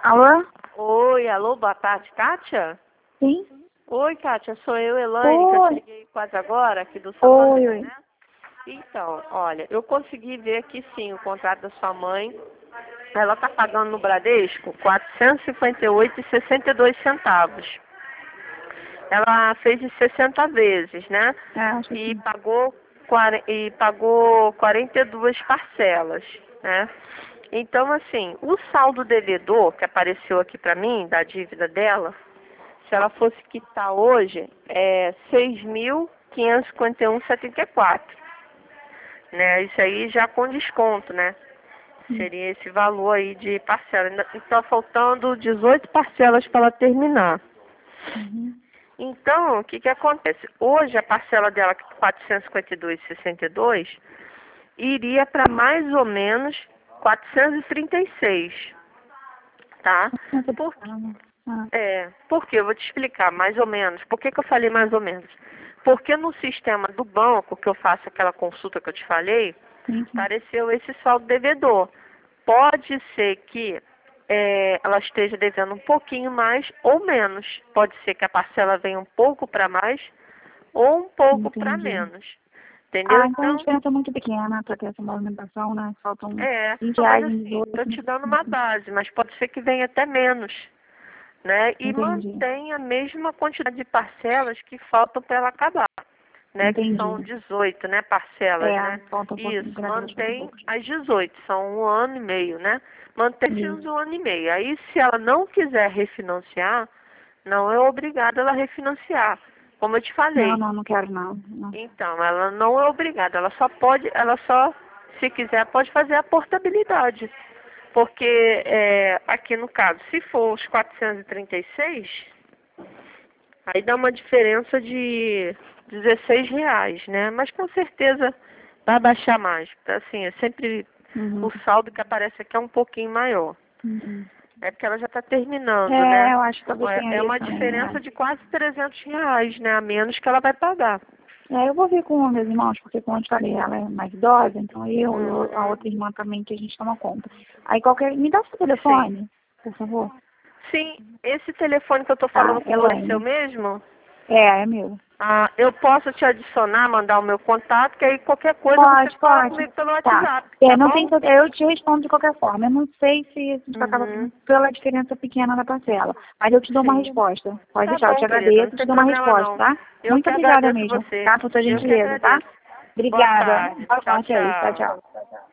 Alô? Oi, alô, boa tarde, Kátia? Sim? Oi, Kátia, sou eu, Elaine, que eu te liguei quase agora, aqui do Oi, Santander, oi. né? Então, olha, eu consegui ver aqui sim o contrato da sua mãe. Ela está pagando no Bradesco R$ 458,62. Ela fez em 60 vezes, né? Acho que E sim. pagou 42 parcelas, né? Então, assim, o saldo devedor que apareceu aqui para mim, da dívida dela, se ela fosse quitar hoje, é 6.551,74, né? Isso aí já com desconto, né? Seria esse valor aí de parcela. Ainda está faltando 18 parcelas para ela terminar. Uhum. Então, o que que acontece? Hoje a parcela dela, que é 452,62, iria para mais ou menos 436, tá? Por, porque eu vou te explicar mais ou menos. Por que que eu falei mais ou menos? Porque no sistema do banco, que eu faço aquela consulta que eu te falei, Sim, sim. apareceu esse saldo devedor. Pode ser que ela esteja devendo um pouquinho mais ou menos. Pode ser que a parcela venha um pouco para mais ou um pouco para Entendi. menos. Entendeu? Então a Então, diferença é muito pequena para ter essa movimentação, né? Faltam 20 não, mas reais em assim, 18. estou te dando uma base, mas pode ser que venha até menos, né? E Entendi. mantém a mesma quantidade de parcelas que faltam para ela acabar, né? Que são Entendi. 18, né? Parcelas, né? Falta um pouquinho, Isso, graças a Deus, falta um mantém pouco. as 18, são 1 ano e meio, né? Mantém-se uns Isso. 1 ano e meio. Aí, se ela não quiser refinanciar, não é obrigada ela a refinanciar, como eu te Não, falei. não quero não. Não. Então, ela não é obrigada, ela só, se quiser, pode fazer a portabilidade. Porque aqui no caso, se for os 436, aí dá uma diferença de R$ 16, né? Mas com certeza vai baixar mais. Assim, é sempre Uhum. o saldo que aparece aqui é um pouquinho maior. Uhum. É porque ela já está terminando, né? Eu acho que talvez tenha É isso uma também, diferença de quase R$ 300, né? A menos que ela vai pagar. Eu vou ver com meus irmãos, porque como eu te falei, ela é mais idosa, então a Uhum. outra irmã também que a gente toma conta. Aí me dá o seu Sim. telefone, por favor. Sim, esse telefone que eu estou Tá, falando com você é seu Elaine. mesmo? É meu. Ah, eu posso te adicionar, mandar o meu contato, que aí qualquer coisa você Pode, fala pode. comigo pelo Tá. WhatsApp, tá Não tem bom? que eu te respondo de qualquer forma. Eu não sei se a gente acaba Uhum. pela diferença pequena da parcela, mas eu te dou uma Sim. resposta. Pode Tá deixar, eu te bom, querida, não agradeço e te tem dou uma problema resposta, não. tá? Eu Muito que obrigada agradeço mesmo, você. tá? Por sua Eu que gentileza, tá? agradeço. Boa Obrigada. tarde. Boa Tchau, sorte aí. Tchau, tchau. tchau.